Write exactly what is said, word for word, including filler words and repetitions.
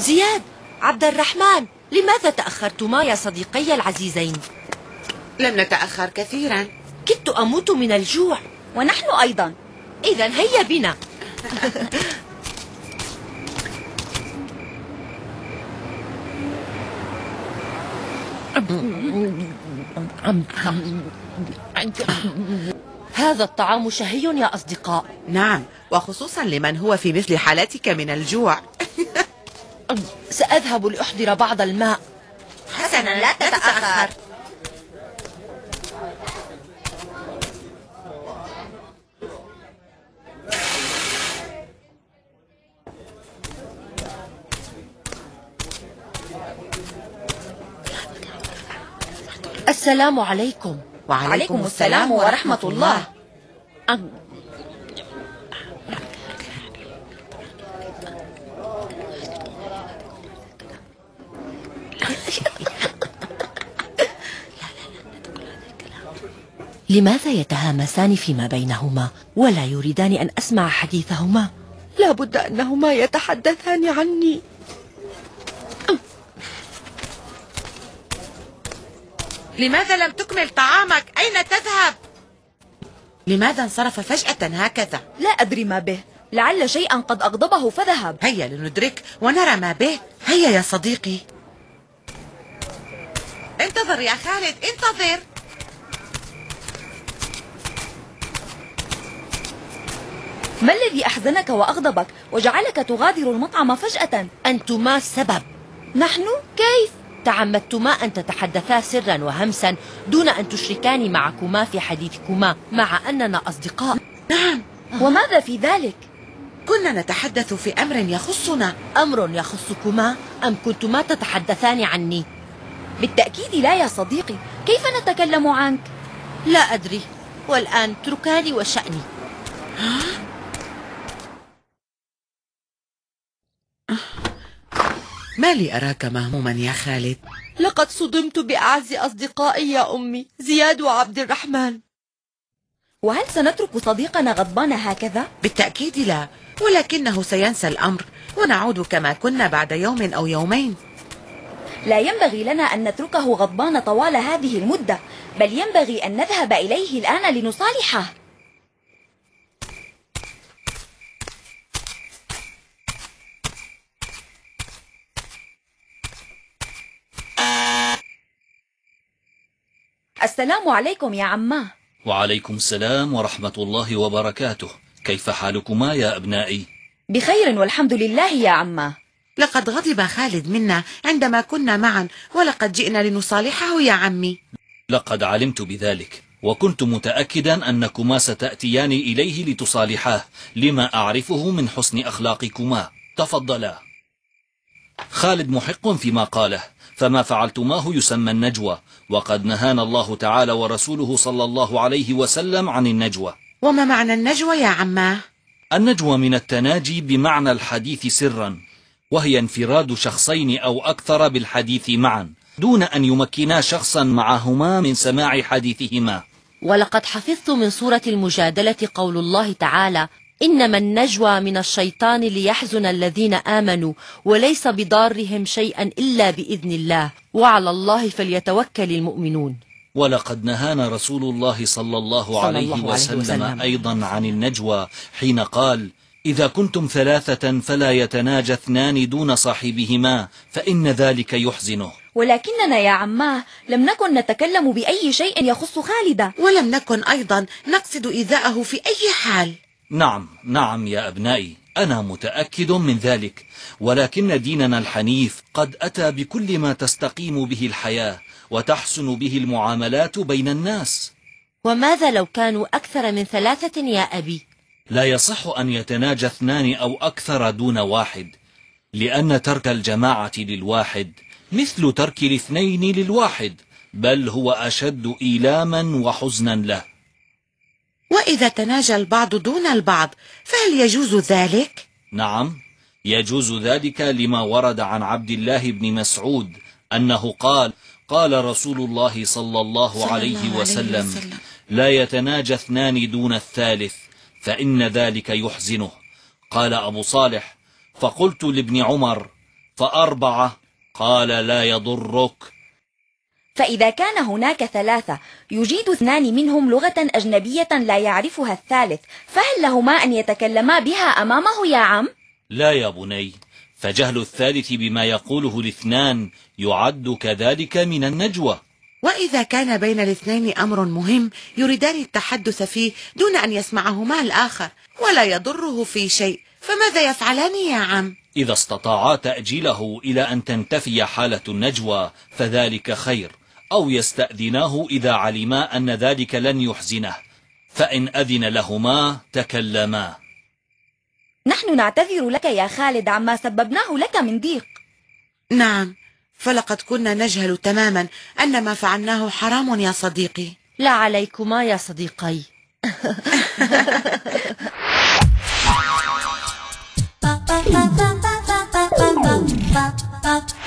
زياد، عبد الرحمن، لماذا تأخرتما يا صديقي العزيزين؟ لم نتأخر كثيرا. كدت أموت من الجوع. ونحن أيضا. إذن هيا بنا. هذا الطعام شهي يا أصدقاء. نعم، وخصوصا لمن هو في مثل حالتك من الجوع. سأذهب لأحضر بعض الماء. حسنا، لا تتأخر. السلام عليكم. وعليكم السلام ورحمة الله. لماذا يتهامسان فيما بينهما ولا يريدان أن أسمع حديثهما؟ لا بد أنهما يتحدثان عني. لماذا لم تكمل طعامك؟ أين تذهب؟ لماذا انصرف فجأة هكذا؟ لا أدري ما به، لعل شيئا قد أغضبه فذهب. هيا لندرك ونرى ما به. هيا يا صديقي. انتظر يا خالد، انتظر. ما الذي أحزنك وأغضبك وجعلك تغادر المطعم فجأة؟ أنتما السبب. نحن؟ كيف؟ تعمدتما أن تتحدثا سرا وهمسا دون أن تشركاني معكما في حديثكما، مع أننا أصدقاء. نعم. وماذا في ذلك؟ كنا نتحدث في أمر يخصنا. أمر يخصكما أم كنتما تتحدثان عني؟ بالتأكيد لا يا صديقي، كيف نتكلم عنك؟ لا أدري، والآن اتركاني وشأني. ما لي أراك مهموما يا خالد؟ لقد صدمت بأعز أصدقائي يا أمي، زياد وعبد الرحمن. وهل سنترك صديقنا غضبان هكذا؟ بالتأكيد لا، ولكنه سينسى الأمر ونعود كما كنا بعد يوم أو يومين. لا ينبغي لنا أن نتركه غضبان طوال هذه المدة، بل ينبغي أن نذهب إليه الآن لنصالحه. السلام عليكم يا عماه. وعليكم السلام ورحمة الله وبركاته. كيف حالكما يا أبنائي؟ بخير والحمد لله يا عماه. لقد غضب خالد منا عندما كنا معا، ولقد جئنا لنصالحه يا عمي. لقد علمت بذلك، وكنت متأكدا أنكما ستأتيان إليه لتصالحاه، لما أعرفه من حسن أخلاقكما. تفضلا. خالد محق فيما قاله، فما فعلتماه يسمى النجوى، وقد نهانا الله تعالى ورسوله صلى الله عليه وسلم عن النجوى. وما معنى النجوى يا عماه؟ النجوى من التناجي بمعنى الحديث سرا، وهي انفراد شخصين أو أكثر بالحديث معا دون أن يمكنا شخصا معهما من سماع حديثهما. ولقد حفظت من سورة المجادلة قول الله تعالى: إنما النجوى من الشيطان ليحزن الذين آمنوا وليس بضارهم شيئا إلا بإذن الله وعلى الله فليتوكل المؤمنون. ولقد نهانا رسول الله صلى الله عليه, صلى الله عليه وسلم, وسلم أيضا عن النجوى حين قال: إذا كنتم ثلاثة فلا يتناجى اثنان دون صاحبهما فإن ذلك يحزنه. ولكننا يا عماه لم نكن نتكلم بأي شيء يخص خالد، ولم نكن أيضا نقصد إيذاءه في أي حال. نعم نعم يا أبنائي، أنا متأكد من ذلك، ولكن ديننا الحنيف قد أتى بكل ما تستقيم به الحياة وتحسن به المعاملات بين الناس. وماذا لو كانوا أكثر من ثلاثة يا أبي؟ لا يصح أن يتناجى اثنان أو أكثر دون واحد، لأن ترك الجماعة للواحد مثل ترك الاثنين للواحد، بل هو أشد إيلاما وحزنا له. وإذا تناجى البعض دون البعض فهل يجوز ذلك؟ نعم يجوز ذلك، لما ورد عن عبد الله بن مسعود أنه قال: قال رسول الله صلى الله عليه وسلم: لا يتناجى اثنان دون الثالث فإن ذلك يحزنه. قال أبو صالح: فقلت لابن عمر: فأربعة قال لا يضرك. فإذا كان هناك ثلاثة يجيد اثنان منهم لغة أجنبية لا يعرفها الثالث، فهل لهما أن يتكلما بها أمامه يا عم؟ لا يا بني، فجهل الثالث بما يقوله الاثنان يعد كذلك من النجوى. وإذا كان بين الاثنين أمر مهم يريدان التحدث فيه دون أن يسمعهما الآخر ولا يضره في شيء، فماذا يفعلان يا عم؟ إذا استطاعا تأجيله إلى أن تنتفي حالة النجوى فذلك خير، أو يستأذناه إذا علما أن ذلك لن يحزنه، فإن أذن لهما تكلما. نحن نعتذر لك يا خالد عما سببناه لك من ضيق. نعم، فلقد كنا نجهل تماما أن ما فعلناه حرام يا صديقي. لا عليكما يا صديقي. ba ba ba ba ba ba ba ba ba